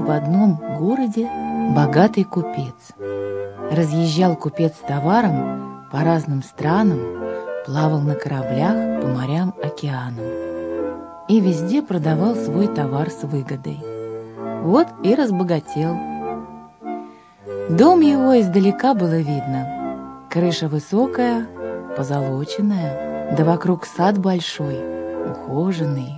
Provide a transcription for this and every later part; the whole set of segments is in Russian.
в одном городе богатый купец. Разъезжал купец с товаром по разным странам, плавал на кораблях по морям, океанам и везде продавал свой товар с выгодой. Вот и разбогател. Дом его издалека было видно. Крыша высокая, позолоченная, да вокруг сад большой, ухоженный.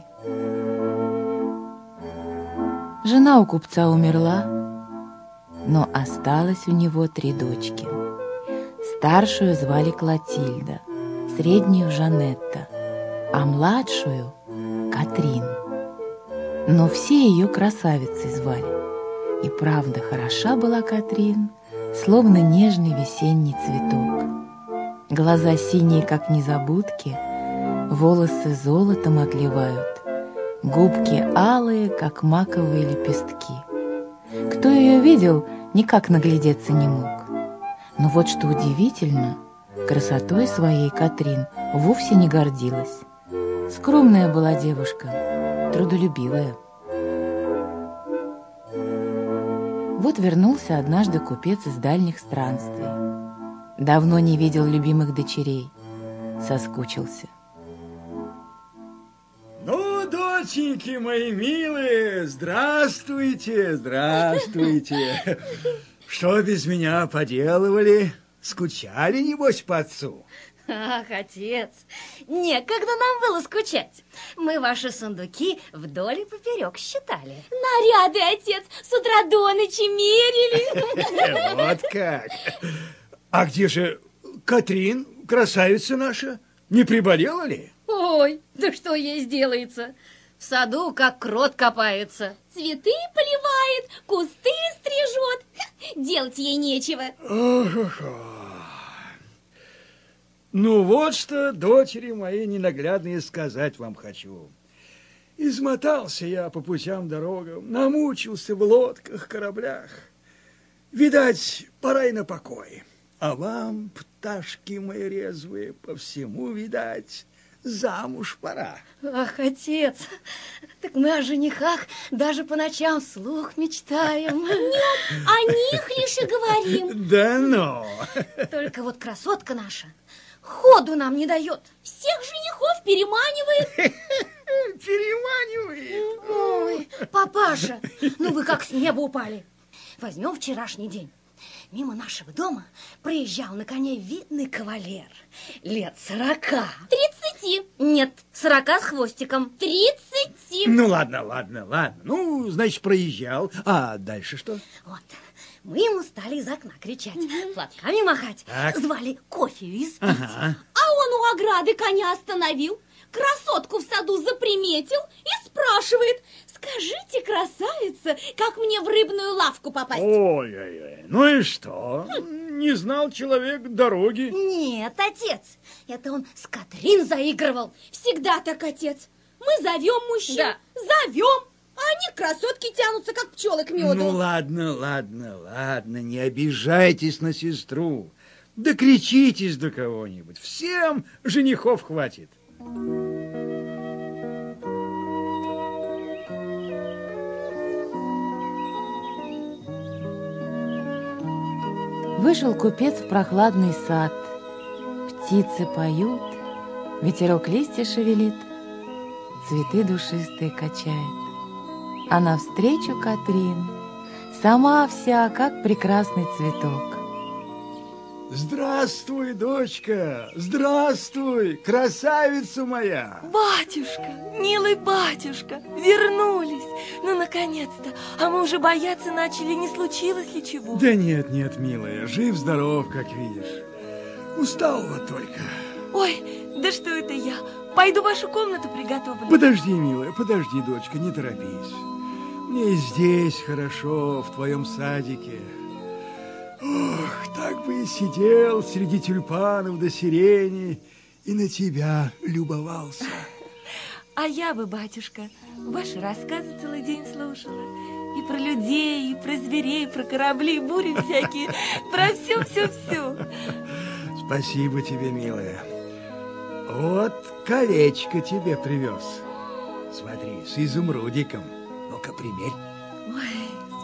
Жена у купца умерла, но осталось у него 3 дочки. Старшую звали Клотильда, среднюю Жанетта, а младшую Катрин. Но все ее красавицей звали. И правда, хороша была Катрин, словно нежный весенний цветок. Глаза синие, как незабудки, волосы золотом отливают, губки алые, как маковые лепестки. Кто ее видел, никак наглядеться не мог. Но вот что удивительно, красотой своей Катрин вовсе не гордилась. Скромная была девушка, трудолюбивая. Вот вернулся однажды купец из дальних странствий. Давно не видел любимых дочерей, соскучился. Ну, доченьки мои милые, здравствуйте, здравствуйте. Что без меня поделывали? Скучали, небось, по отцу? Ах, отец, некогда нам было скучать. Мы ваши сундуки вдоль и поперек считали. Наряды, отец, с утра до ночи мерили. Вот как. А где же Катрин, красавица наша? Не приболела ли? Ой, да что ей сделается? В саду как крот копается. Цветы поливает, кусты стрижет. Делать ей нечего. Ну вот что, дочери мои ненаглядные, сказать вам хочу. Измотался я по путям дорогам, намучился в лодках, кораблях. Видать, пора и на покой. А вам, пташки мои резвые, по всему, видать, замуж пора. Ах, отец, так мы о женихах даже по ночам вслух мечтаем. Нет, о них лишь и говорим. Да ну! Только вот красотка наша ходу нам не дает. Всех женихов переманивает. Переманивает? Ой, папаша, ну вы как с неба упали. Возьмем вчерашний день. Мимо нашего дома проезжал на коне видный кавалер. Лет 40. 30. Нет, 40 с хвостиком. 30. Ну, ладно. Ну, значит, проезжал. А дальше что? Вот, мы ему стали из окна кричать, платками махать. Так. Звали кофе испить. Ага. А он у ограды коня остановил, красотку в саду заприметил и спрашивает: скажите, красавица, как мне в рыбную лавку попасть? Ой-ой-ой, ну и что? Не знал человек дороги? Нет, отец, это он с Катрин заигрывал. Всегда так, отец. Мы зовем мужчин, Да. зовем, а они к красотке тянутся, как пчелы к меду. Ну ладно, не обижайтесь на сестру. Да кричитесь до кого-нибудь. Всем женихов хватит. Вышел купец в прохладный сад. Птицы поют, ветерок листья шевелит, цветы душистые качает. А навстречу Катрин, сама вся, как прекрасный цветок. Здравствуй, дочка, здравствуй, красавица моя. Батюшка, милый батюшка, вернулись. Ну, наконец-то. А мы уже бояться начали, не случилось ли чего? Да нет, милая, жив-здоров, как видишь. Устал вот только. Ой, да что это я? Пойду вашу комнату приготовлю. Подожди, милая, подожди, дочка, не торопись. Мне и здесь хорошо, в твоем садике. Ох, так бы и сидел среди тюльпанов до сирени и на тебя любовался. А я бы, батюшка, ваши рассказы целый день слушала. И про людей, и про зверей, и про корабли, бури всякие, про все. Спасибо тебе, милая. Вот колечко тебе привез. Смотри, с изумрудиком. Ну-ка, примерь. Ой,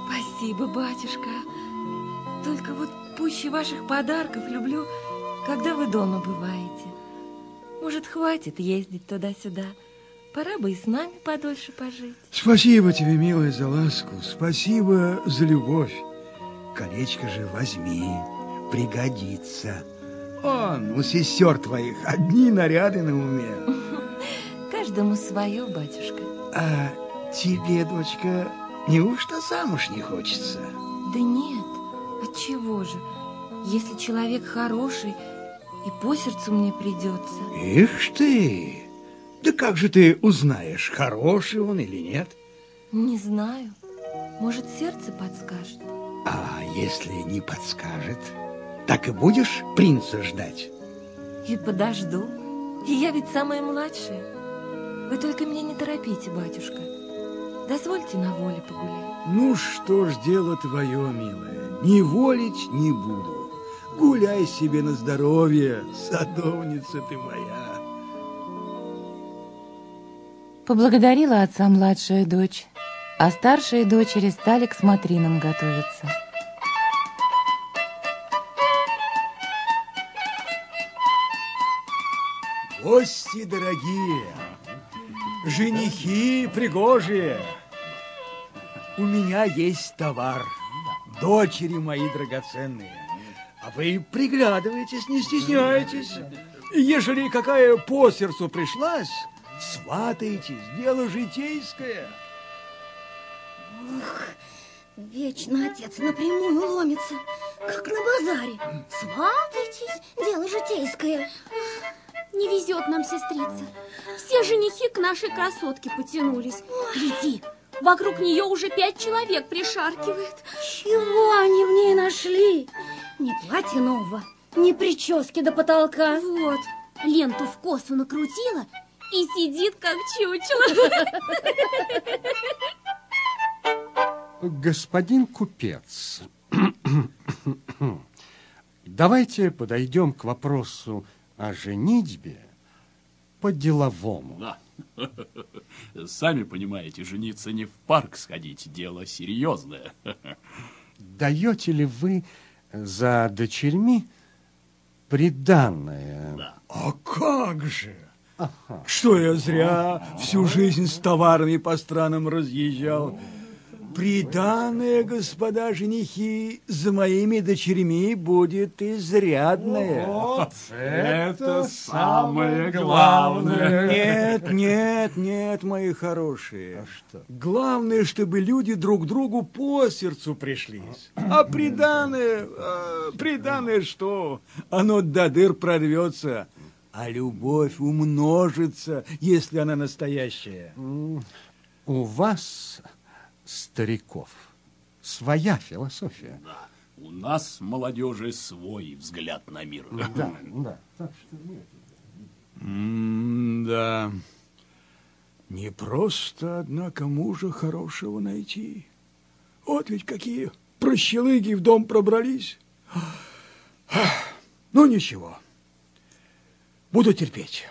Спасибо, батюшка. Только вот пуще ваших подарков люблю, когда вы дома бываете. Может, хватит ездить туда-сюда? Пора бы и с нами подольше пожить. Спасибо тебе, милая, за ласку. Спасибо за любовь. Колечко же возьми, пригодится. У сестер твоих одни наряды на уме. Каждому свое, батюшка. А тебе, дочка, неужто замуж не хочется? Да нет, отчего же? Если человек хороший, и по сердцу мне придется. Ишь ты! Да как же ты узнаешь, хороший он или нет? Не знаю. Может, сердце подскажет. А если не подскажет, так и будешь принца ждать? И подожду. И я ведь самая младшая. Вы только меня не торопите, батюшка. Дозвольте на воле погулять. Ну что ж, дело твое, милая. Не волить не буду. Гуляй себе на здоровье, садовница ты моя. Поблагодарила отца младшая дочь, а старшие дочери стали к смотринам готовиться. Гости дорогие, женихи пригожие, у меня есть товар, дочери мои драгоценные. А вы приглядывайтесь, не стесняйтесь. Ежели какая по сердцу пришлась, сватайтесь, дело житейское. Ох, вечно отец напрямую ломится, как на базаре. Сватайтесь, дело житейское. Не везет нам, сестрица. Все женихи к нашей красотке потянулись. Гляди, вокруг нее уже 5 человек пришаркивает. Чего они в ней нашли? Ни платья нового, ни прически до потолка. Вот, ленту в косу накрутила и сидит, как чучело. Господин купец, давайте подойдем к вопросу о женитьбе по-деловому. Да. Сами понимаете, жениться не в парк сходить, дело серьезное. Даете ли вы за дочерьми приданное? Да. А как же? Что я зря всю жизнь с товарами по странам разъезжал? Приданное, господа женихи, за моими дочерьми будет изрядное. Вот это самое главное. Нет, мои хорошие. А что? Главное, чтобы люди друг другу по сердцу пришлись. А приданное что? Оно до дыр прорвется. А любовь умножится, если она настоящая. У вас, стариков, своя философия. Да. У нас, молодежи, свой взгляд на мир. Да. Так что да. Не просто, однако, мужа хорошего найти. Вот ведь какие прощелыги в дом пробрались. Ну, ничего. Буду терпеть.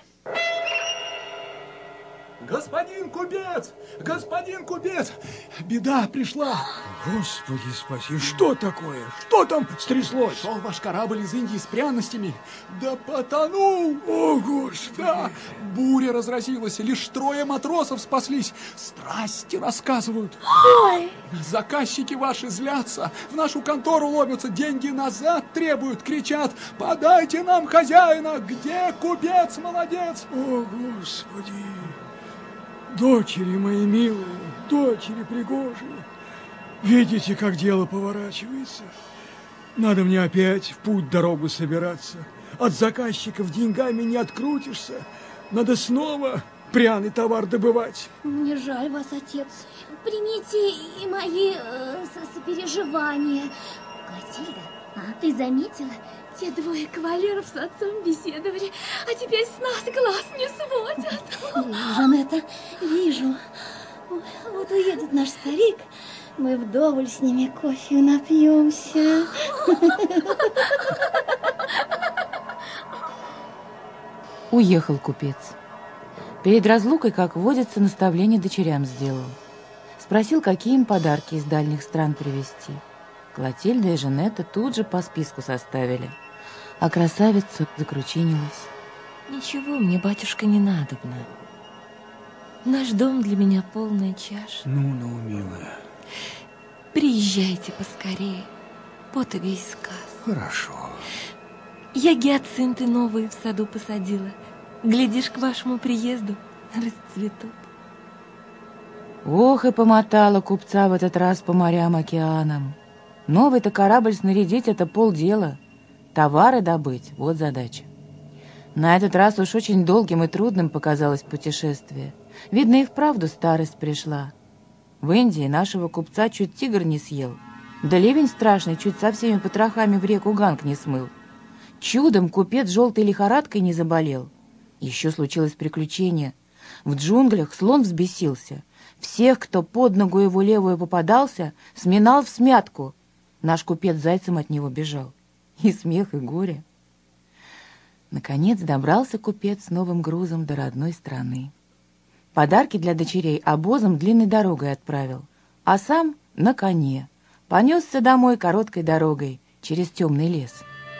Господин купец, беда пришла. Господи спаси, что такое? Что там стряслось? Шел ваш корабль из Индии с пряностями, да потонул. О, Господи! Да, буря разразилась, лишь 3 матросов спаслись. Страсти рассказывают. Ой! Заказчики ваши злятся, в нашу контору ломятся, деньги назад требуют, кричат: подайте нам хозяина, где купец молодец? О, Господи! Дочери мои милые, дочери пригожие, видите, как дело поворачивается? Надо мне опять в путь-дорогу собираться. От заказчиков деньгами не открутишься. Надо снова пряный товар добывать. Мне жаль вас, отец. Примите и мои сопереживания. Клотильда, Ты заметила? Те 2 кавалеров с отцом беседовали, а теперь с нас глаз не сводят. Жанетта, вижу. Вот уедет наш старик, мы вдоволь с ними кофе напьемся. Уехал купец. Перед разлукой, как водится, наставление дочерям сделал. Спросил, какие им подарки из дальних стран привезти. Клотильда и Жанетта тут же по списку составили, а красавица закручинилась. Ничего мне, батюшка, не надобно. Наш дом для меня полная чаша. Ну, милая. Приезжайте поскорее. Вот и весь сказ. Хорошо. Я гиацинты новые в саду посадила. Глядишь, к вашему приезду расцветут. Ох, и помотала купца в этот раз по морям-океанам. Новый-то корабль снарядить — это полдела. Товары добыть — вот задача. На этот раз уж очень долгим и трудным показалось путешествие. Видно, и вправду старость пришла. В Индии нашего купца чуть тигр не съел. Да ливень страшный чуть со всеми потрохами в реку Ганг не смыл. Чудом купец желтой лихорадкой не заболел. Еще случилось приключение. В джунглях слон взбесился. Всех, кто под ногу его левую попадался, сминал всмятку. Наш купец зайцем от него бежал. И смех, и горе. Наконец добрался купец с новым грузом до родной страны. Подарки для дочерей обозом длинной дорогой отправил, а сам на коне понесся домой короткой дорогой через темный лес.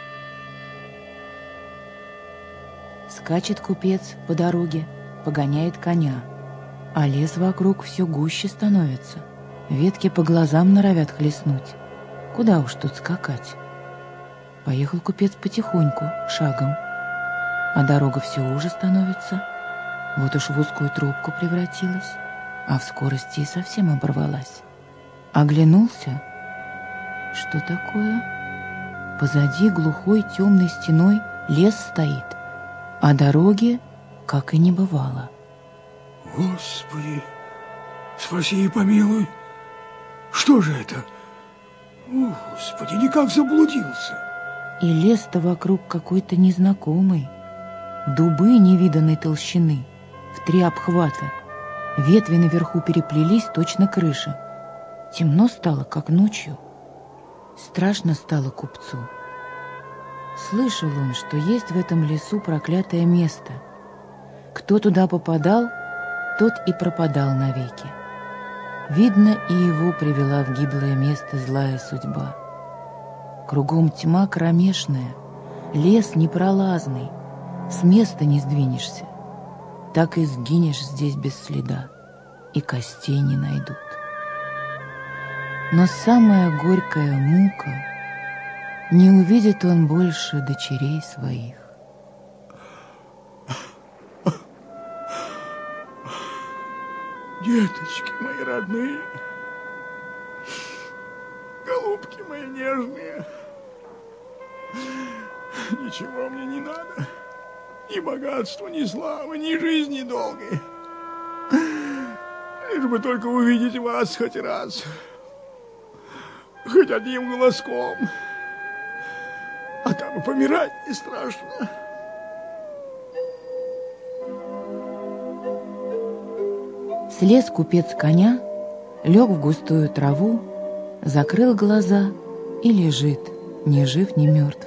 Скачет купец по дороге, погоняет коня, а лес вокруг все гуще становится. Ветки по глазам норовят хлестнуть. Куда уж тут скакать? Поехал купец потихоньку, шагом, а дорога все уже становится. Вот уж в узкую трубку превратилась, а в скорости и совсем оборвалась. Оглянулся. Что такое? Позади глухой темной стеной лес стоит, а дороги как и не бывало. Господи, спаси и помилуй. Что же это? О, Господи, никак заблудился. И лес-то вокруг какой-то незнакомый. Дубы невиданной толщины, в 3 обхвата. Ветви наверху переплелись, точно крыша. Темно стало, как ночью. Страшно стало купцу. Слышал он, что есть в этом лесу проклятое место. Кто туда попадал, тот и пропадал навеки. Видно, и его привела в гиблое место злая судьба. Кругом тьма кромешная, лес непролазный, с места не сдвинешься. Так и сгинешь здесь без следа, и костей не найдут. Но самая горькая мука — не увидит он больше дочерей своих. Деточки мои родные, голубки мои нежные, ничего мне не надо, ни богатства, ни славы, ни жизни долгой. Лишь бы только увидеть вас хоть раз, хоть одним глазком, а там и помирать не страшно. Слез купец с коня, лег в густую траву, закрыл глаза и лежит, ни жив, ни мертв.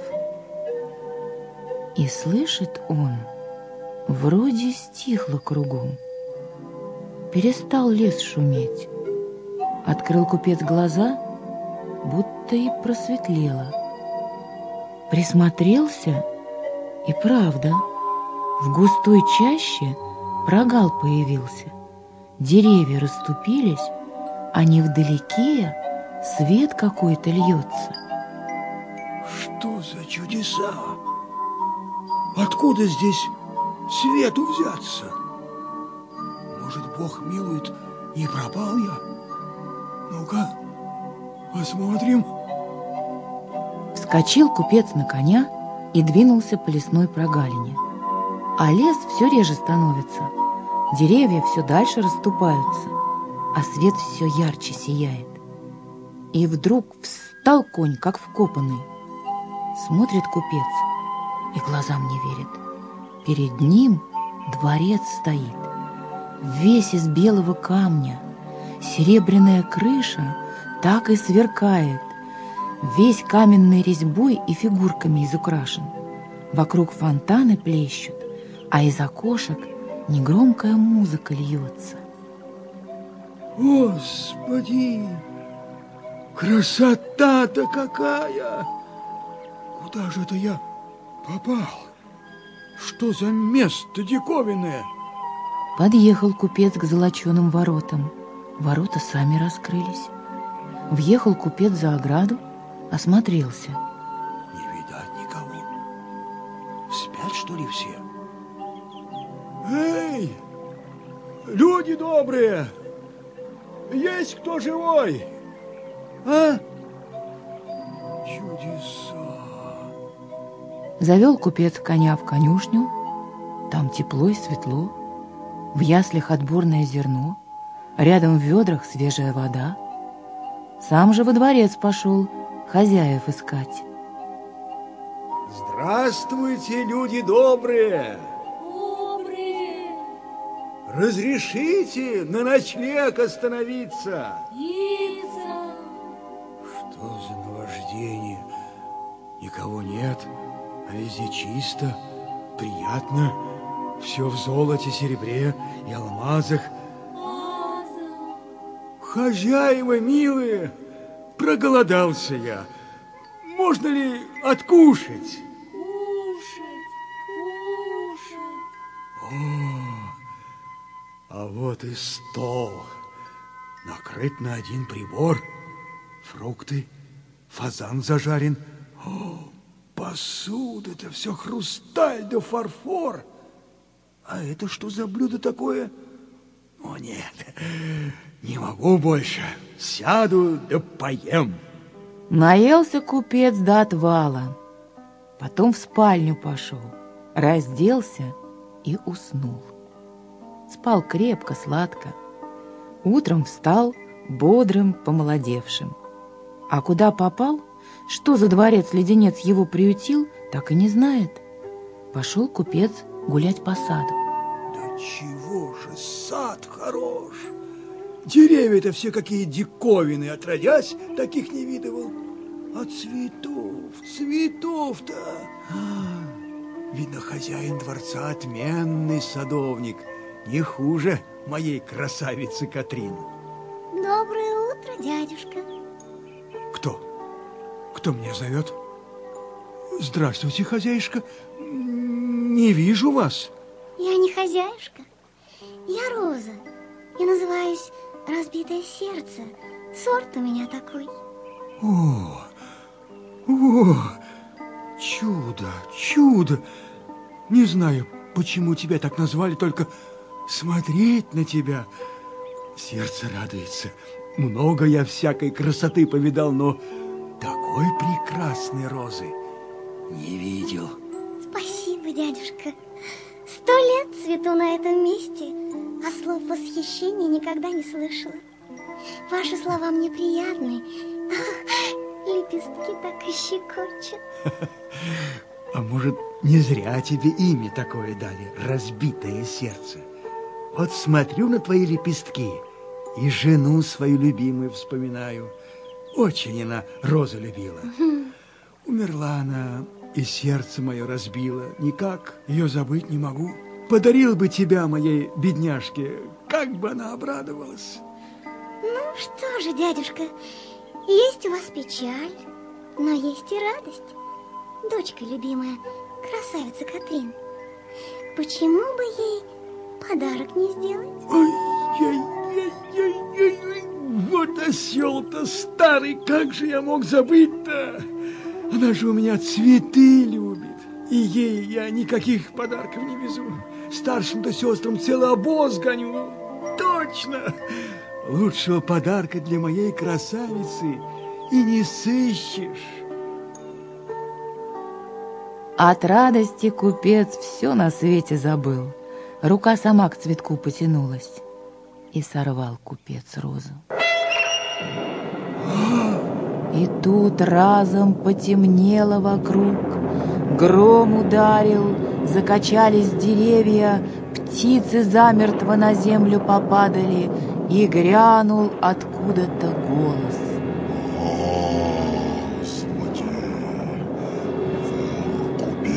И слышит он, вроде стихло кругом. Перестал лес шуметь. Открыл купец глаза, будто и просветлело. Присмотрелся, и правда, в густой чаще прогал появился. Деревья расступились, а невдалеке свет какой-то льется. Что за чудеса? Откуда здесь свету взяться? Может, Бог милует, не пропал я? Ну-ка, посмотрим. Вскочил купец на коня и двинулся по лесной прогалине. А лес все реже становится. Деревья все дальше расступаются, а свет все ярче сияет. И вдруг встал конь, как вкопанный. Смотрит купец и глазам не верит. Перед ним дворец стоит, весь из белого камня. Серебряная крыша так и сверкает, весь каменной резьбой и фигурками изукрашен. Вокруг фонтаны плещут, а из окошек негромкая музыка льется. Господи, красота-то какая! Куда же это я попал? Что за место диковинное? Подъехал купец к золоченым воротам. Ворота сами раскрылись. Въехал купец за ограду, осмотрелся. Не видать никого. Спят, что ли, все? Эй, люди добрые! Есть кто живой? А? Чудеса! Завел купец коня в конюшню. Там тепло и светло. В яслях отборное зерно. Рядом в ведрах свежая вода. Сам же во дворец пошел хозяев искать. Здравствуйте, люди добрые! Добрые! Разрешите на ночлег остановиться? Лица! Что за наваждение? Никого нет, а везде чисто, приятно. Все в золоте, серебре и алмазах. Хозяева милые, проголодался я. Можно ли откушать? Кушать, кушать. А вот и стол. Накрыт на один прибор. Фрукты, фазан зажарен. Посуда-то все хрусталь да фарфор. А это что за блюдо такое? О, нет, не могу больше. Сяду да поем. Наелся купец до отвала. Потом в спальню пошел, разделся и уснул. Спал крепко, сладко. Утром встал бодрым, помолодевшим. А куда попал, что за дворец-леденец его приютил, так и не знает. Пошел купец гулять по саду. Да чего же сад хорош! Деревья-то все какие диковины, отродясь, таких не видывал. А цветов-то... Видно, хозяин дворца отменный садовник, не хуже моей красавицы Катрины. Доброе утро, дядюшка. Кто? Кто меня зовет? Здравствуйте, хозяюшка. Не вижу вас. Я не хозяюшка. Я Роза. И называюсь «Разбитое сердце». Сорт у меня такой. О, чудо, чудо. Не знаю, почему тебя так назвали, только смотреть на тебя сердце радуется. Много я всякой красоты повидал, но такой прекрасной розы не видел. Спасибо, дядюшка. 100 лет цвету на этом месте, а слов восхищения никогда не слышала. Ваши слова мне приятны. Лепестки так и щекочут. А может, не зря тебе имя такое дали, разбитое сердце. Вот смотрю на твои лепестки и жену свою любимую вспоминаю. Очень она розу любила. Умерла она, и сердце мое разбило. Никак ее забыть не могу. Подарил бы тебя моей бедняжке, как бы она обрадовалась. Ну что же, дядюшка, есть у вас печаль, но есть и радость. Дочка любимая, красавица Катрин. Почему бы ей подарок не сделать? Ой-ой-ой-ой-ой. Вот осел-то старый, как же я мог забыть-то? Она же у меня цветы любит, и ей я никаких подарков не везу. Старшим-то сестрам целый обоз гоню. Точно! Лучшего подарка для моей красавицы и не сыщешь. От радости купец все на свете забыл. Рука сама к цветку потянулась. И сорвал купец розу. И тут разом потемнело вокруг. Гром ударил, закачались деревья, птицы замертво на землю попадали, и грянул откуда-то голос. Господи,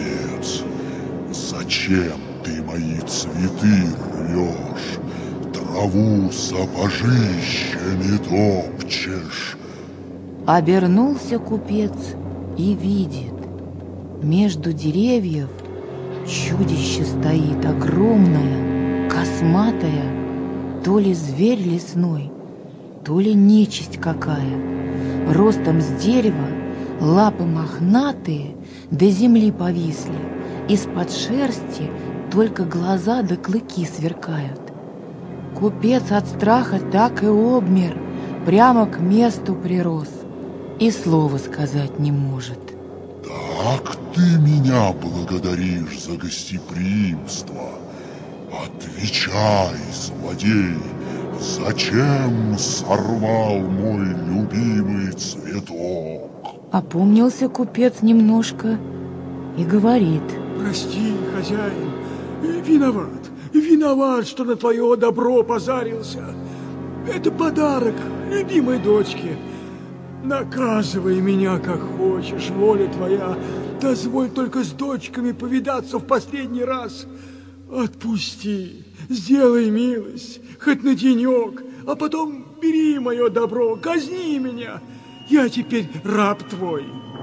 купец, зачем ты мои цветы рвешь? траву сапожищами топчешь. Обернулся купец и видит, между деревьев чудище стоит огромное, косматое, то ли зверь лесной, то ли нечисть какая, ростом с дерева, лапы мохнатые, до земли повисли, из-под шерсти только глаза да клыки сверкают. Купец от страха так и обмер, прямо к месту прирос, и слова сказать не может. Так ты меня благодаришь за гостеприимство. Отвечай, злодей, зачем сорвал мой любимый цветок? Опомнился купец немножко и говорит: прости, хозяин, виноват, что на твое добро позарился. Это подарок любимой дочке. Наказывай меня, как хочешь, воля твоя. Дозволь только с дочками повидаться в последний раз. Отпусти, сделай милость, хоть на денек, а потом бери мое добро, казни меня. Я теперь раб твой.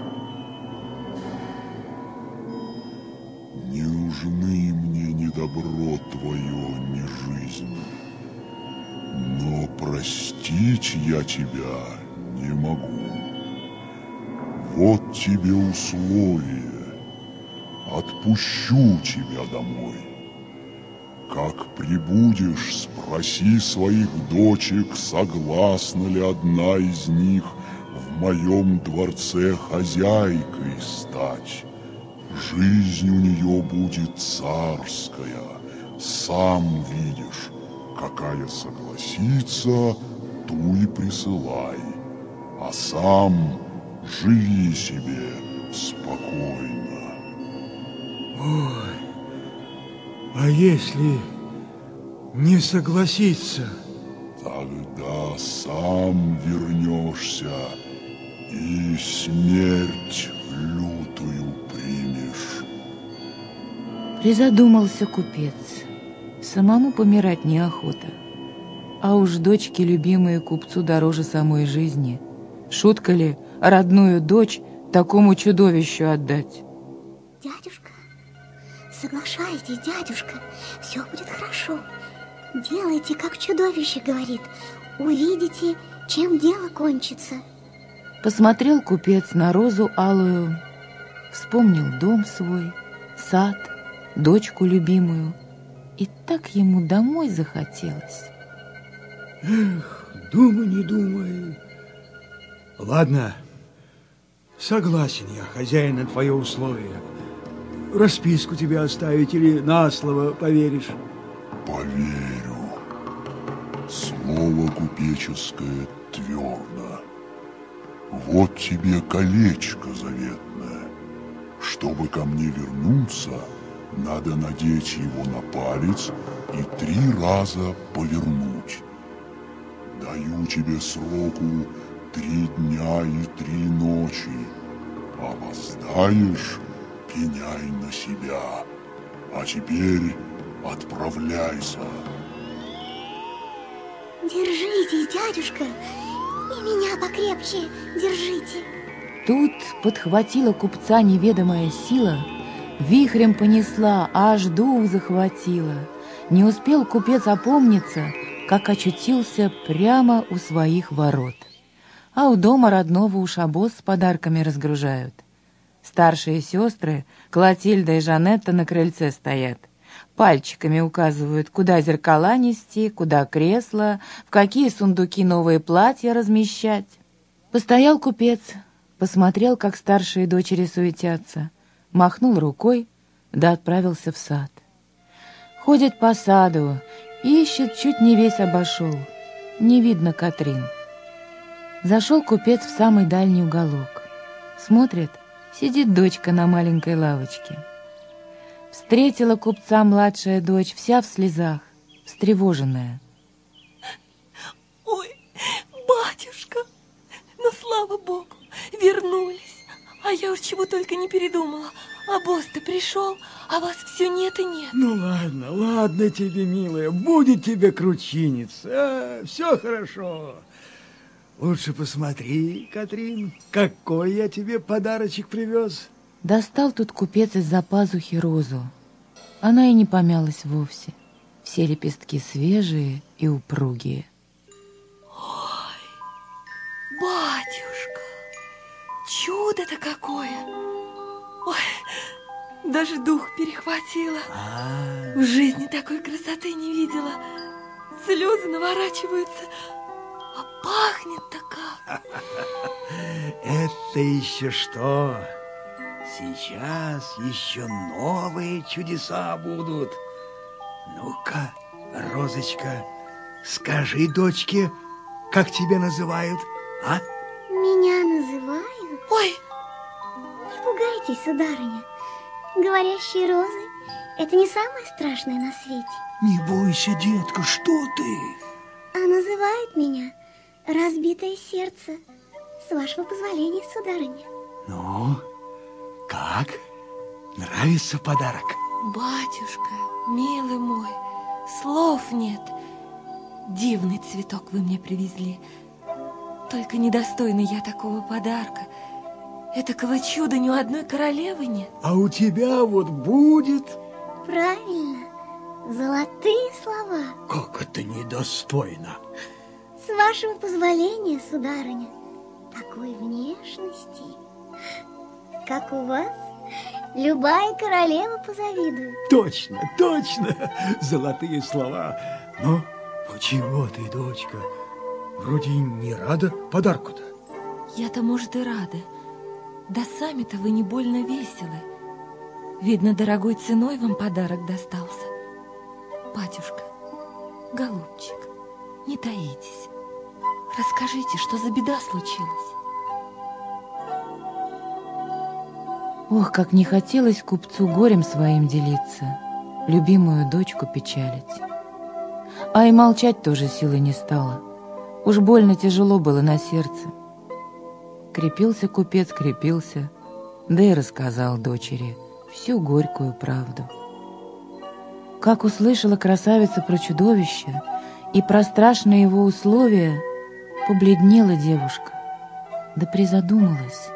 Не нужны мне ни добро твое, ни жизнь. Но простить я тебя не могу. Вот тебе условие. Отпущу тебя домой. Как прибудешь, спроси своих дочек, согласна ли одна из них в моем дворце хозяйкой стать. Жизнь у нее будет царская. Сам видишь, какая согласится, ту и присылай. А сам живи себе спокойно. Ой, а если не согласиться? Тогда сам вернешься и смерть лютую примешь. Призадумался купец. Самому помирать неохота. А уж дочки любимые купцу дороже самой жизни. Шутка ли родную дочь такому чудовищу отдать? Дядюшка, соглашайтесь, дядюшка, все будет хорошо. Делайте, как чудовище говорит. Увидите, чем дело кончится. Посмотрел купец на розу алую, вспомнил дом свой, сад, дочку любимую, и так ему домой захотелось. Эх, думай, не думай. Ладно, согласен я, хозяин, на твое условие. Расписку тебе оставить или на слово поверишь? Поверю. Слово купеческое твердо. Вот тебе колечко заветное. Чтобы ко мне вернуться, надо надеть его на палец и 3 раза повернуть. Даю тебе сроку 3 дня и 3 ночи. Опоздаешь, пеняй на себя. А теперь отправляйся. Держитесь, дядюшка, и меня покрепче держите. Тут подхватила купца неведомая сила, вихрем понесла, аж дух захватила. Не успел купец опомниться, как очутился прямо у своих ворот. А у дома родного уж обоз с подарками разгружают. Старшие сестры, Клотильда и Жанетта, на крыльце стоят. Пальчиками указывают, куда зеркала нести, куда кресла, в какие сундуки новые платья размещать. Постоял купец, посмотрел, как старшие дочери суетятся, махнул рукой, да отправился в сад. Ходит по саду, ищет, чуть не весь обошел. Не видно Катрин. Зашел купец в самый дальний уголок. Смотрит, сидит дочка на маленькой лавочке. Встретила купца младшая дочь, вся в слезах, встревоженная. Ой, батюшка, ну слава богу, вернулись. А я уж чего только не передумала. А босс-то пришел, а вас все нет и нет. Ну ладно, ладно тебе, милая, будет тебе кручиниться. Все хорошо. Лучше посмотри, Катрин, какой я тебе подарочек привез. Достал тут купец из-за пазухи розу. Она и не помялась вовсе. Все лепестки свежие и упругие. Ой, батюшка, чудо-то какое! Ой, даже дух перехватило. В жизни такой красоты не видела. Слезы наворачиваются, а пахнет-то как. Это еще что? Сейчас еще новые чудеса будут. Ну-ка, Розочка, скажи дочке, как тебя называют, а? Меня называют? Ой! Не пугайтесь, сударыня. Говорящие розы – это не самое страшное на свете. Не бойся, детка, что ты? А называют меня разбитое сердце. С вашего позволения, сударыня. Ну, как? Нравится подарок? Батюшка, милый мой, слов нет. Дивный цветок вы мне привезли. Только недостойна я такого подарка. Этакого чуда ни у одной королевы нет. А у тебя вот будет... Правильно, золотые слова. Как это недостойно? С вашего позволения, сударыня, такой внешности, как у вас, любая королева позавидует. Точно, точно, золотые слова. Но чего ты, дочка, вроде не рада подарку-то? Я-то, может, и рада. Да сами-то вы не больно веселы. Видно, дорогой ценой вам подарок достался. Батюшка, голубчик, не таитесь. Расскажите, что за беда случилась? Ох, как не хотелось купцу горем своим делиться, любимую дочку печалить. А и молчать тоже силы не стало. Уж больно тяжело было на сердце. Крепился купец, крепился, да и рассказал дочери всю горькую правду. Как услышала красавица про чудовище и про страшные его условия, побледнела девушка, да призадумалась.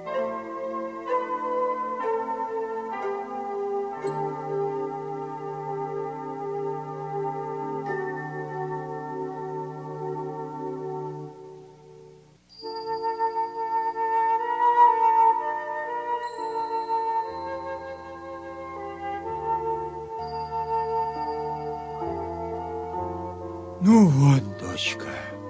Ну вот, дочка,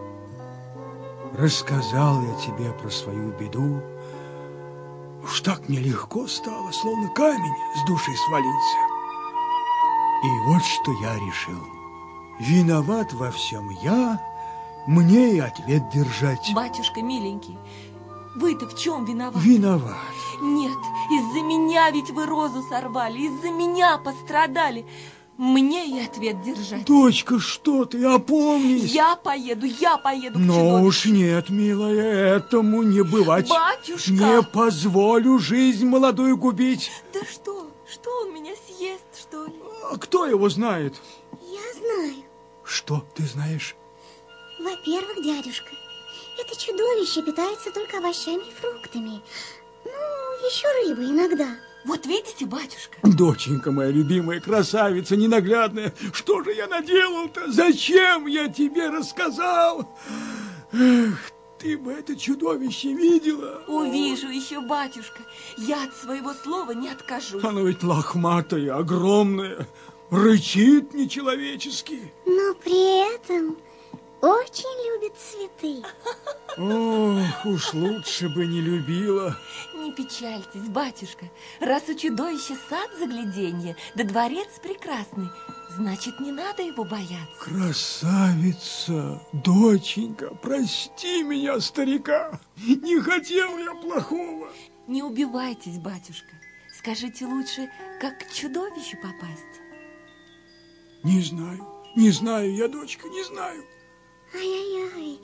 рассказал я тебе про свою беду. Уж так мне легко стало, словно камень с души свалился. И вот что я решил. Виноват во всем я, мне и ответ держать. Батюшка миленький, вы-то в чем виноваты? Виноват. Нет, из-за меня ведь вы розу сорвали, из-за меня пострадали. Мне и ответ держать. Дочка, что ты, опомнись. Я поеду к чудовищу. Но уж нет, милая, этому не бывать. Батюшка! Не позволю жизнь молодую губить. Да что он меня съест, что ли? А кто его знает? Я знаю. Что ты знаешь? Во-первых, дядюшка, это чудовище питается только овощами и фруктами. Ну, еще рыбой иногда. Вот видите, батюшка? Доченька моя любимая, красавица, ненаглядная, что же я наделал-то? Зачем я тебе рассказал? Эх, ты бы это чудовище видела. Увижу еще, батюшка. Я от своего слова не откажусь. Оно ведь лохматое, огромное, рычит нечеловечески. Но при этом очень любит цветы. Ох, уж лучше бы не любила. Не печальтесь, батюшка. Раз у чудовища сад загляденье, да дворец прекрасный, значит, не надо его бояться. Красавица, доченька, прости меня, старика. Не хотел я плохого. Не убивайтесь, батюшка. Скажите лучше, как к чудовищу попасть? Не знаю я, дочка, не знаю. Ай-яй-яй,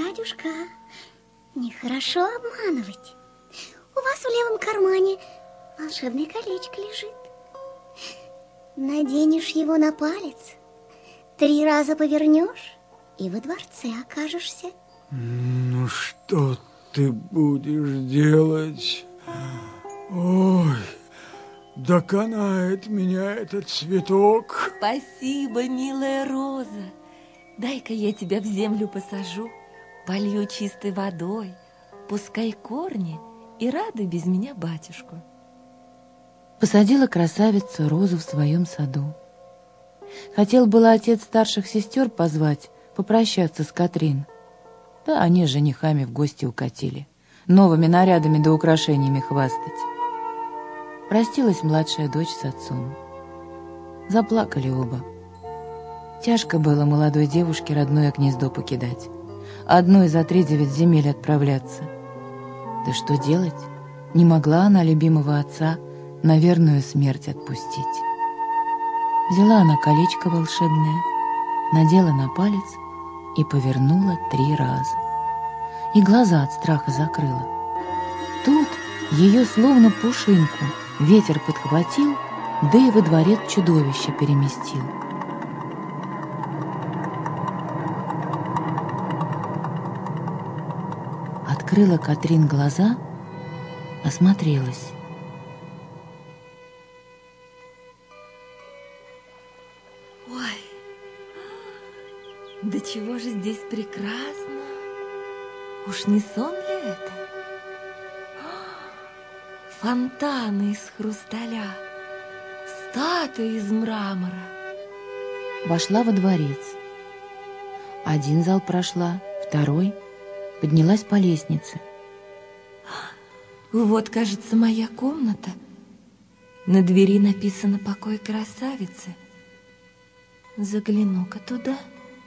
дядюшка, нехорошо обманывать. У вас в левом кармане волшебное колечко лежит. Наденешь его на палец, 3 раза повернешь, и во дворце окажешься. Ну, что ты будешь делать? Ой, доконает меня этот цветок. Спасибо, милая роза. Дай-ка я тебя в землю посажу, полью чистой водой, пускай корни и радуй без меня батюшку. Посадила красавица розу в своем саду. Хотел было отец старших сестер позвать, попрощаться с Катрин. Да они с женихами в гости укатили, новыми нарядами да украшениями хвастать. Простилась младшая дочь с отцом. Заплакали оба. Тяжко было молодой девушке родное гнездо покидать, одной за 3-9 земель отправляться. Да что делать? Не могла она любимого отца на верную смерть отпустить. Взяла она колечко волшебное, надела на палец и повернула 3 раза. И глаза от страха закрыла. Тут ее словно пушинку ветер подхватил, да и во дворец чудовище переместил. Открыла Катрин глаза, осмотрелась. Ой, да чего же здесь прекрасно! Уж не сон ли это? Фонтаны из хрусталя, статуи из мрамора. Вошла во дворец. 1 зал прошла, 2, поднялась по лестнице. Вот, кажется, моя комната. На двери написано «Покой красавицы». Загляну-ка туда.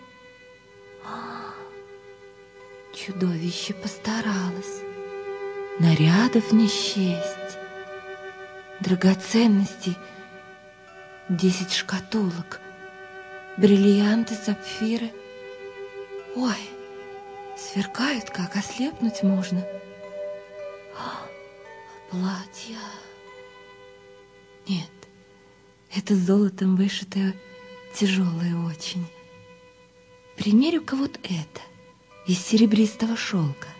Чудовище постаралось. Нарядов не счесть. Драгоценностей 10 шкатулок. Бриллианты, сапфиры. Ой, сверкают, как ослепнуть можно. Платья. Нет, это золотом вышитое, тяжелое очень. Примерю-ка вот это из серебристого шелка.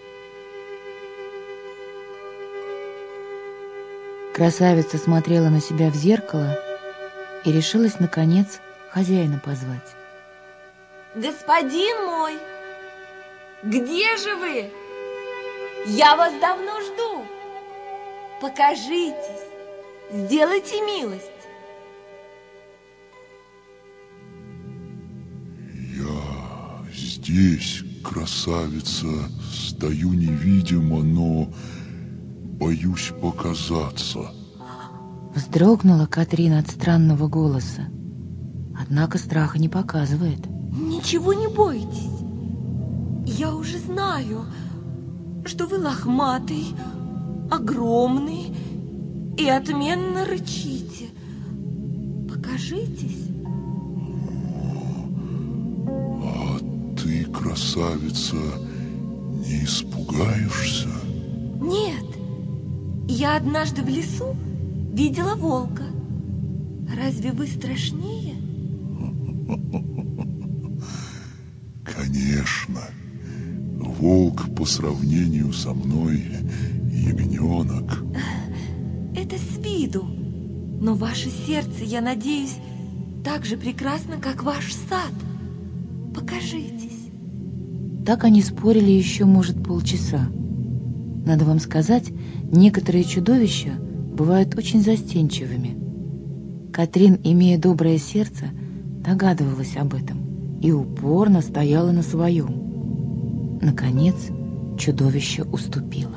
Красавица смотрела на себя в зеркало и решилась, наконец, хозяина позвать. Господин мой, где же вы? Я вас давно жду. Покажитесь, сделайте милость. Я здесь, красавица, стою невидимо, но боюсь показаться. Вздрогнула Катрин от странного голоса, однако страха не показывает. Ничего не бойтесь. Я уже знаю, что вы лохматый, огромный и отменно рычите. Покажитесь. А ты, красавица, не испугаешься? Нет, я однажды в лесу видела волка. Разве вы страшнее? Конечно. Волк по сравнению со мной ягненок. Это с виду. Но ваше сердце, я надеюсь, так же прекрасно, как ваш сад. Покажитесь. Так они спорили еще, может, полчаса. Надо вам сказать, некоторые чудовища бывают очень застенчивыми. Катрин, имея доброе сердце, догадывалась об этом и упорно стояла на своем. Наконец, чудовище уступило.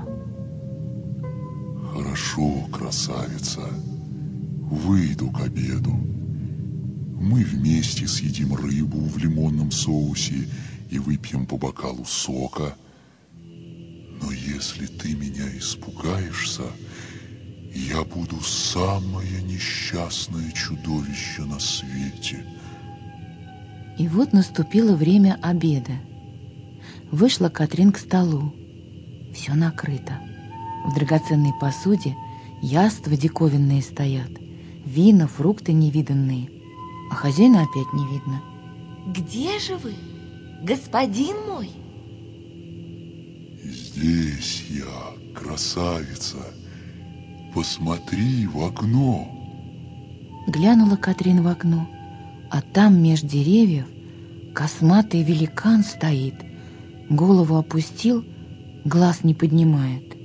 Хорошо, красавица. Выйду к обеду. Мы вместе съедим рыбу в лимонном соусе и выпьем по бокалу сока. Но если ты меня испугаешься, я буду самое несчастное чудовище на свете. И вот наступило время обеда. Вышла Катрин к столу. Все накрыто. В драгоценной посуде Яства диковинные стоят, вина, фрукты невиданные, а хозяина опять не видно. Где же вы, господин мой? Здесь я, красавица. Посмотри в окно. Глянула Катрин в окно, а там меж деревьев косматый великан стоит, голову опустил, глаз не поднимает.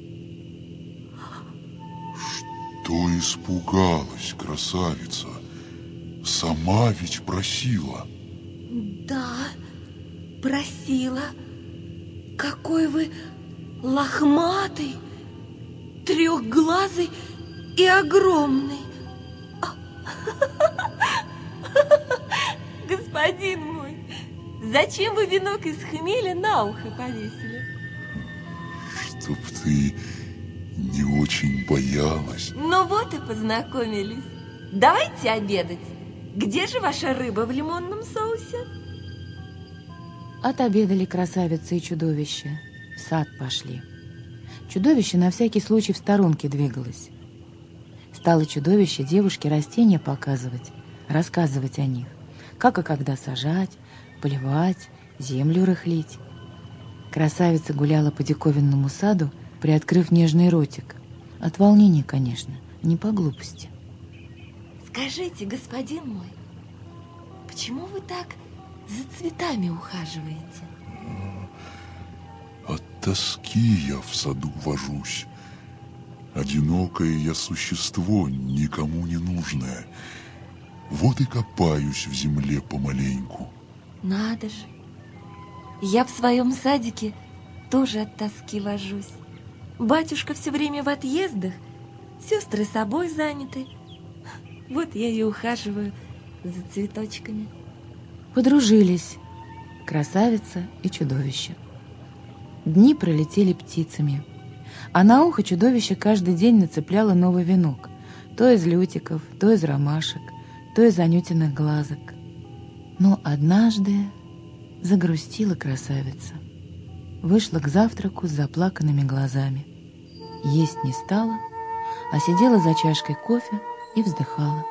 Что испугалась, красавица? Сама ведь просила. Да, просила. Какой вы лохматый, трехглазый и огромный. Господин мой, зачем вы венок из хмеля на ухо повесили? Чтоб ты не очень боялась. Ну вот и познакомились. Давайте обедать. Где же ваша рыба в лимонном соусе? Отобедали красавица и чудовище, в сад пошли. Чудовище на всякий случай в сторонке двигалось. Стало чудовище девушке растения показывать, рассказывать о них, как и когда сажать, поливать, землю рыхлить. Красавица гуляла по диковинному саду, приоткрыв нежный ротик. От волнения, конечно, не по глупости. Скажите, господин мой, почему вы так за цветами ухаживаете? От тоски я в саду вожусь. Одинокое я существо, никому не нужное. Вот и копаюсь в земле помаленьку. Надо же. Я в своем садике тоже от тоски вожусь. Батюшка все время в отъездах, сестры собой заняты. Вот я и ухаживаю за цветочками. Подружились красавица и чудовище. Дни пролетели птицами, а на ухо чудовище каждый день нацепляло новый венок. То из лютиков, то из ромашек, то из анютиных глазок. Но однажды загрустила красавица. Вышла к завтраку с заплаканными глазами. Есть не стала, а сидела за чашкой кофе и вздыхала.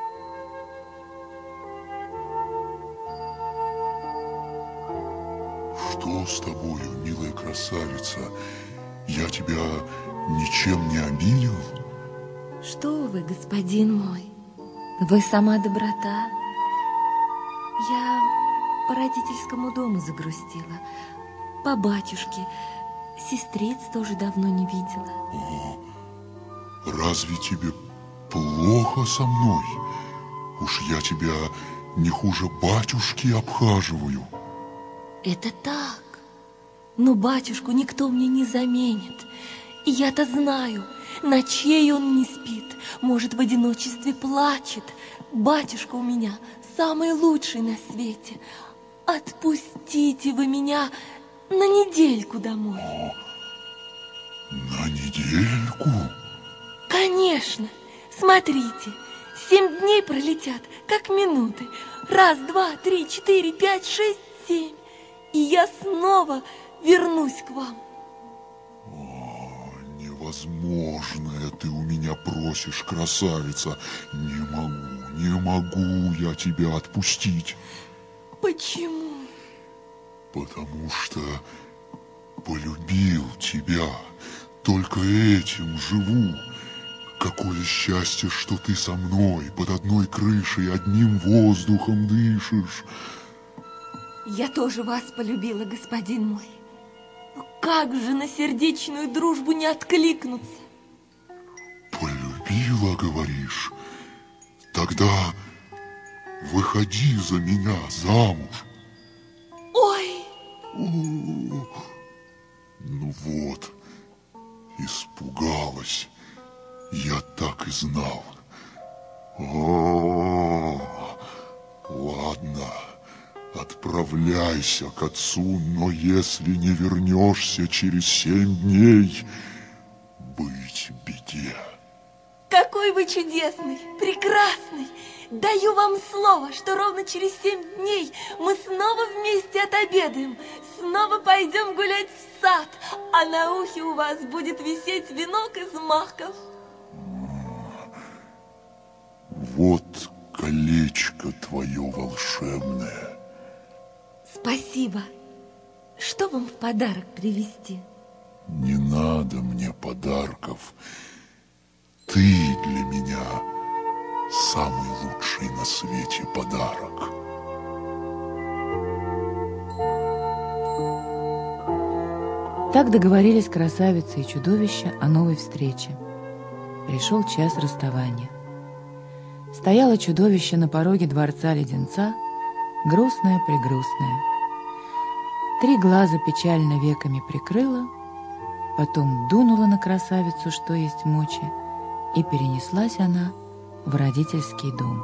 Что с тобою, милая красавица? Я тебя ничем не обидел? Что вы, господин мой, вы сама доброта. Я по родительскому дому загрустила, по батюшке, сестриц тоже давно не видела. Разве тебе плохо со мной? Уж я тебя не хуже батюшки обхаживаю. Это так, но батюшку никто мне не заменит. И я-то знаю, ночей он не спит, может, в одиночестве плачет. Батюшка у меня самый лучший на свете. Отпустите вы меня на недельку домой. На недельку? Конечно. Смотрите, 7 дней пролетят, как минуты. 1, 2, 3, 4, 5, 6, 7. И я снова вернусь к вам. Невозможное ты у меня просишь, красавица. Не могу я тебя отпустить. Почему? Потому что полюбил тебя. Только этим живу. Какое счастье, что ты со мной, под одной крышей, одним воздухом дышишь. Я тоже вас полюбила, господин мой. Но как же на сердечную дружбу не откликнуться? Полюбила, говоришь? Тогда выходи за меня замуж. Ой! Ну вот, испугалась. Я так и знал. Ладно, отправляйся к отцу, но если не вернешься через 7 дней, быть беде. Какой вы чудесный, прекрасный! Даю вам слово, что ровно через 7 дней мы снова вместе отобедаем, снова пойдем гулять в сад, а на ухе у вас будет висеть венок из маков. Вот колечко твое волшебное. Спасибо. Что вам в подарок привезти? Не надо мне подарков. Ты для меня самый лучший на свете подарок. Так договорились красавица и чудовище о новой встрече. Пришел час расставания. Стояло чудовище на пороге дворца леденца, грустное-прегрустное. 3 глаза печально веками прикрыла, потом дунула на красавицу, что есть мочи, и перенеслась она в родительский дом.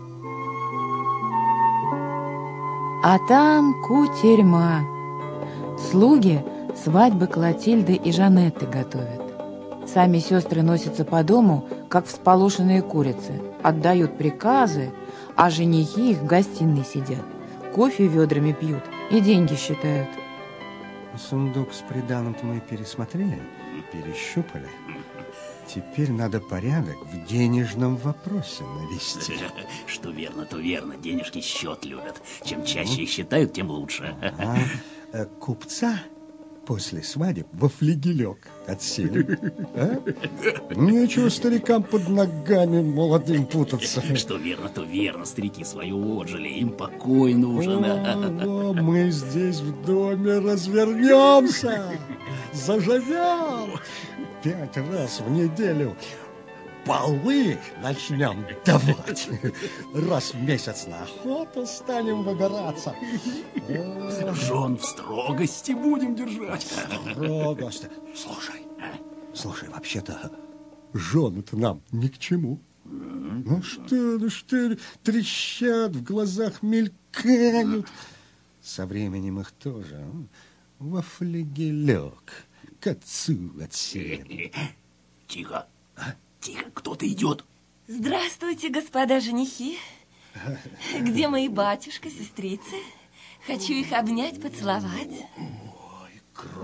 А там кутерьма. Слуги свадьбы Клотильды и Жанетты готовят. Сами сестры носятся по дому, как всполошенные курицы, отдают приказы, а женихи их в гостиной сидят, кофе ведрами пьют и деньги считают. Сундук с приданым мы пересмотрели, перещупали. Теперь надо порядок в денежном вопросе навести. Что верно, то верно. Денежки счет любят. Чем чаще их считают, тем лучше. Купца после свадеб во флигелек отселим. Нечего старикам под ногами молодым путаться. Что верно, то верно. Старики свою отжили, им покой нужен. Мы здесь в доме развернемся, заживем. 5 раз в неделю полы начнем давать. Раз в месяц на охоту станем выбираться. Жен в строгости будем держать. Строгость. Слушай, вообще-то жены-то нам ни к чему. Ну что, трещат, в глазах мелькают. Со временем их тоже во флигелек к отцу отселим. Тихо. Тихо, кто-то идет. Здравствуйте, господа женихи. Где мои батюшка, сестрицы? Хочу их обнять, поцеловать. Ой,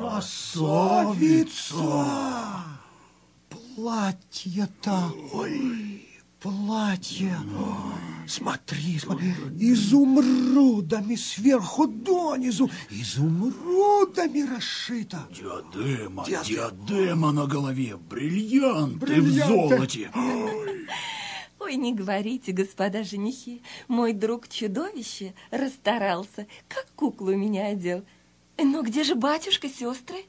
красавица! Платье-то! Ой, платье! Смотри, изумрудами сверху донизу, изумрудами расшито. Диадема на голове, бриллианты в золоте. Ой, не говорите, господа женихи, мой друг-чудовище расстарался, как куклу меня одел. Но где же батюшка, сестры?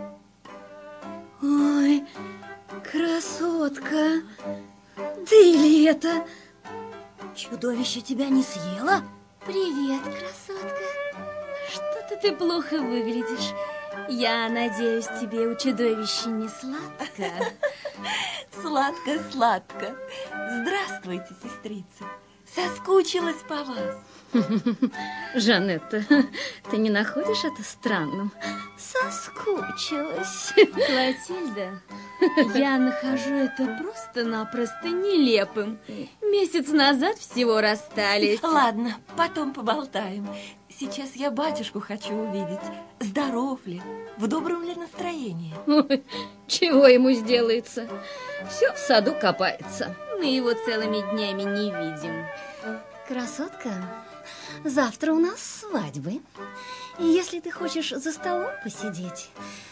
Ой, красотка, ты ли это? Чудовище тебя не съело? Привет, красотка. Что-то ты плохо выглядишь. Я надеюсь, тебе у чудовища не сладко? Сладко-сладко. Здравствуйте, сестрица. Соскучилась по вас. Жанетта, ты не находишь это странным? Соскучилась. Клотильда, я нахожу это просто-напросто нелепым. Месяц назад всего расстались. Ладно, потом поболтаем. Сейчас я батюшку хочу увидеть. Здоров ли? В добром ли настроении? Ой, чего ему сделается? Все в саду копается. Мы его целыми днями не видим. Красотка, завтра у нас свадьбы. И если ты хочешь за столом посидеть,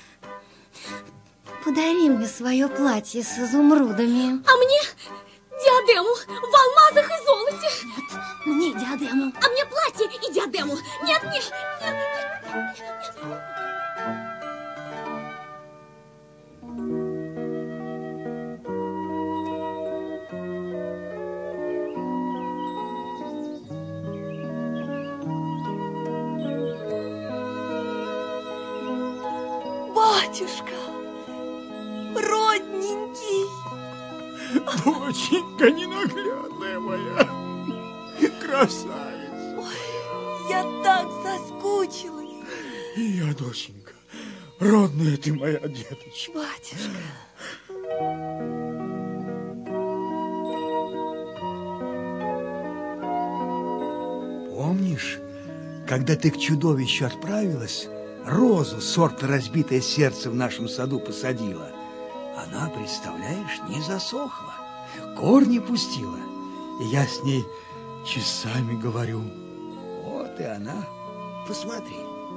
подари мне свое платье с изумрудами. А мне диадему в алмазах и золоте. Нет, мне диадему. А мне платье и диадему. Нет, нет, нет. Батюшка, родненький. Доченька ненаглядная моя, красавица. Ой, я так соскучилась. И я, доченька, родная ты моя деточка. Батюшка. Помнишь, когда ты к чудовищу отправилась, розу сорта «Разбитое сердце» в нашем саду посадила? Она, представляешь, не засохла, корни пустила. и я с ней часами говорю. Вот и она. Посмотри.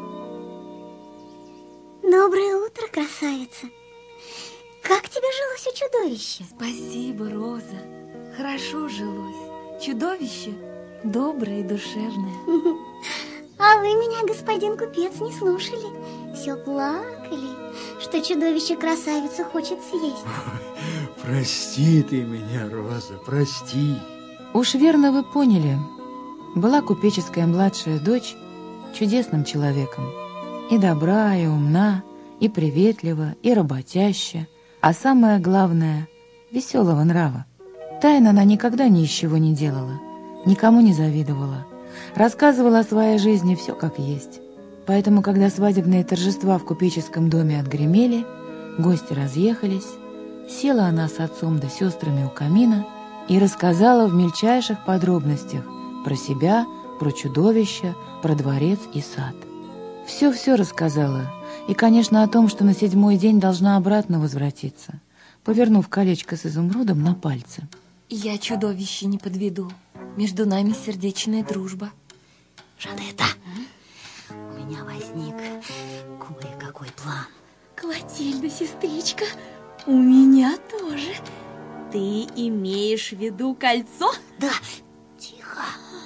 Доброе утро, красавица. Как тебе жилось у чудовища? Спасибо, Роза. Хорошо жилось. Чудовище доброе и душевное. А вы меня, господин купец, не слушали. Все плакали, что чудовище красавицу хочет съесть. Прости ты меня, Роза, прости. Уж верно вы поняли, была купеческая младшая дочь чудесным человеком. И добра, и умна, и приветлива, и работяща, а самое главное — веселого нрава. Тайно она никогда ни из чего не делала, никому не завидовала, рассказывала о своей жизни все как есть. Поэтому, когда свадебные торжества в купеческом доме отгремели, гости разъехались, села она с отцом да сестрами у камина и рассказала в мельчайших подробностях про себя, про чудовище, про дворец и сад. Все-все рассказала, и, конечно, о том, что на 7-й день должна обратно возвратиться, повернув колечко с изумрудом на пальце. Я чудовище не подведу. Между нами сердечная дружба. Жанетта, у меня возник кое-какой план. Клотильда, сестричка, у меня тоже. Ты имеешь в виду кольцо? Да, тихо.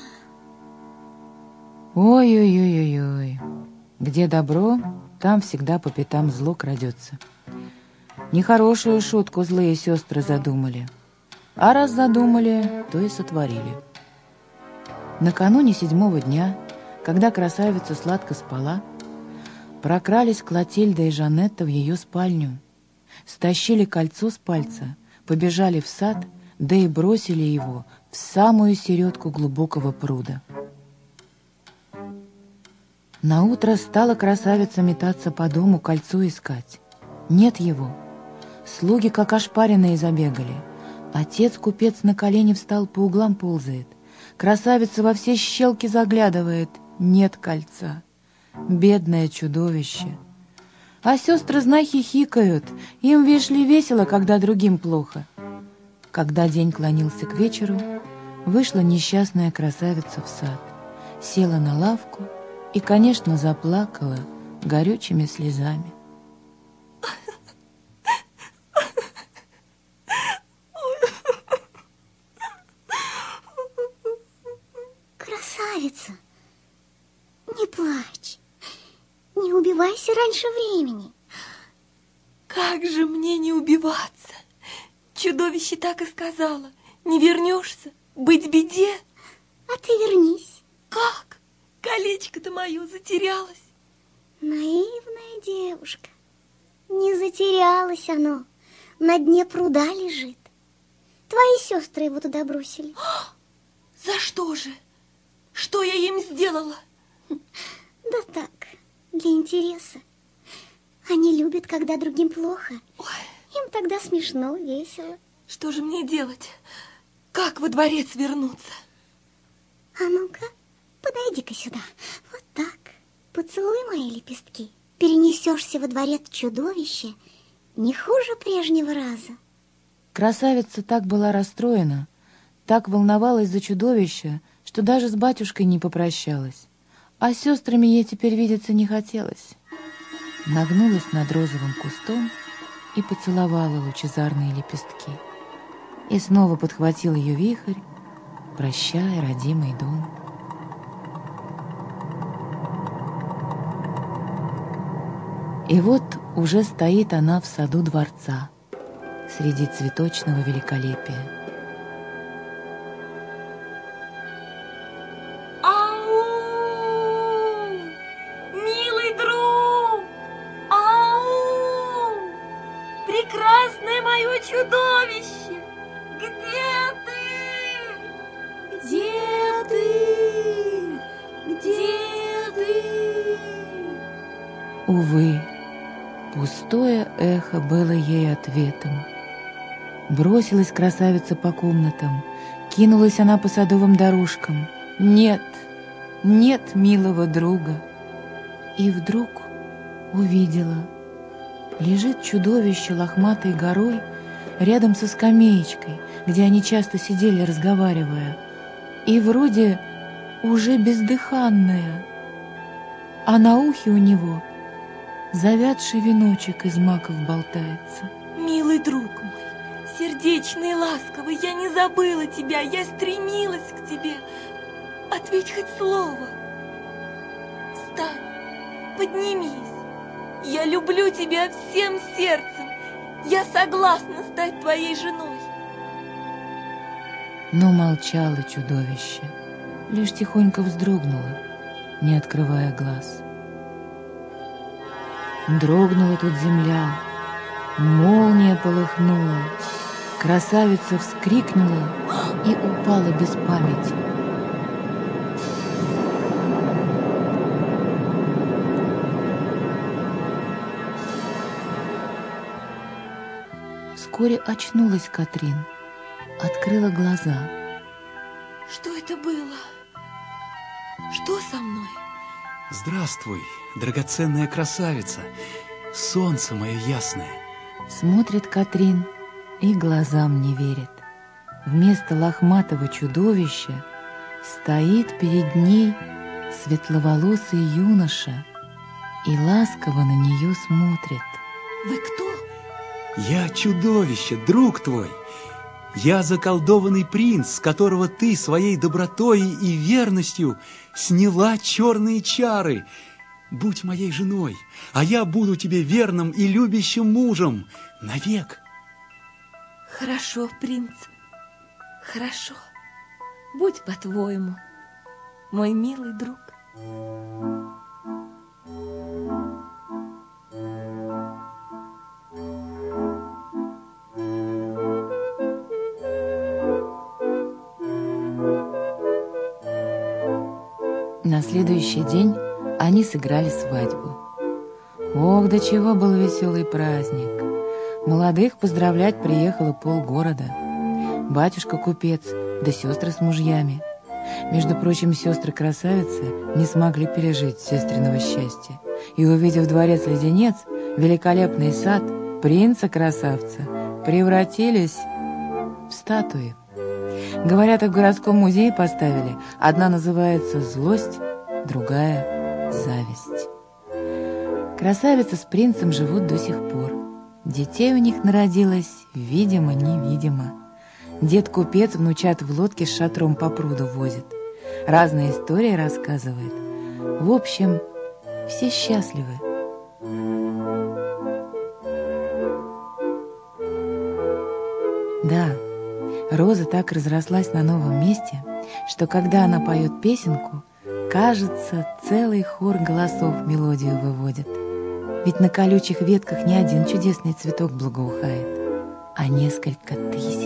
Ой-ой-ой-ой-ой. Где добро, там всегда по пятам зло крадется. Нехорошую шутку злые сестры задумали. А раз задумали, то и сотворили. Накануне 7-го дня, когда красавица сладко спала, прокрались Клотильда и Жанетта в ее спальню, стащили кольцо с пальца, побежали в сад, да и бросили его в самую середку глубокого пруда. Наутро стала красавица метаться по дому, кольцо искать. Нет его. Слуги, как ошпаренные, забегали. Отец-купец на колени встал, по углам ползает. Красавица во все щелки заглядывает. Нет кольца. Бедное чудовище. А сестры, знай, хихикают. Им, видишь ли, весело, когда другим плохо. Когда день клонился к вечеру, вышла несчастная красавица в сад. Села на лавку и, конечно, заплакала горючими слезами. Красавица, не плачь, не убивайся раньше времени. Как же мне не убиваться? Чудовище так и сказала. Не вернешься, быть беде. А ты вернись. Как? Колечко-то мое затерялось. Наивная девушка. Не затерялось оно. На дне пруда лежит. Твои сестры его туда бросили. За что же? Что я им сделала? Да так, для интереса. Они любят, когда другим плохо. Ой. Им тогда смешно, весело. Что же мне делать? Как во дворец вернуться? А ну-ка, подойди-ка сюда. Вот так. Поцелуй мои лепестки. Перенесешься во дворец чудовища не хуже прежнего раза. Красавица так была расстроена, так волновалась за чудовище, что даже с батюшкой не попрощалась. А с сестрами ей теперь видеться не хотелось. Нагнулась над розовым кустом и поцеловала лучезарные лепестки. И снова подхватил ее вихрь, прощая родимый дом. И вот уже стоит она в саду дворца, среди цветочного великолепия. Ау! Милый друг! Ау! Прекрасное мое чудовище! Где ты? Где ты? Где ты? Увы, пустое эхо было ей ответом. Бросилась красавица по комнатам, кинулась она по садовым дорожкам. Нет, нет милого друга. И вдруг увидела. Лежит чудовище лохматой горой рядом со скамеечкой, где они часто сидели, разговаривая, и вроде уже бездыханная, а на ухе у него завядший веночек из маков болтается. Милый друг мой, сердечный и ласковый, я не забыла тебя, я стремилась к тебе. Ответь хоть слово. Встань, поднимись. Я люблю тебя всем сердцем. Я согласна стать твоей женой. Но молчало чудовище, лишь тихонько вздрогнуло, не открывая глаз. Дрогнула тут земля, молния полыхнула, красавица вскрикнула и упала без памяти. Вскоре очнулась Катрин, открыла глаза. Что это было? Что со мной? Здравствуй, драгоценная красавица, солнце мое ясное. Смотрит Катрин и глазам не верит. Вместо лохматого чудовища стоит перед ней светловолосый юноша и ласково на нее смотрит. Вы кто? Я чудовище, друг твой. Я заколдованный принц, с которого ты своей добротой и верностью сняла черные чары. Будь моей женой, а я буду тебе верным и любящим мужем навек. Хорошо, принц, хорошо. Будь по-твоему, мой милый друг. На следующий день они сыграли свадьбу. Ох, до чего был веселый праздник! Молодых поздравлять приехало полгорода. Батюшка-купец, да сестры с мужьями. Между прочим, сестры-красавицы не смогли пережить сестриного счастья. И, увидев дворец-леденец, великолепный сад, принца-красавца, превратились в статуи. Говорят, их в городском музее поставили. Одна называется «Злость», другая «Зависть». Красавица с принцем живут до сих пор. Детей у них народилось, видимо-невидимо. Дед-купец внучат в лодке с шатром по пруду возит. Разные истории рассказывает. В общем, все счастливы. Да, Роза так разрослась на новом месте, что когда она поет песенку, кажется, целый хор голосов мелодию выводит. Ведь на колючих ветках не один чудесный цветок благоухает, а несколько тысяч.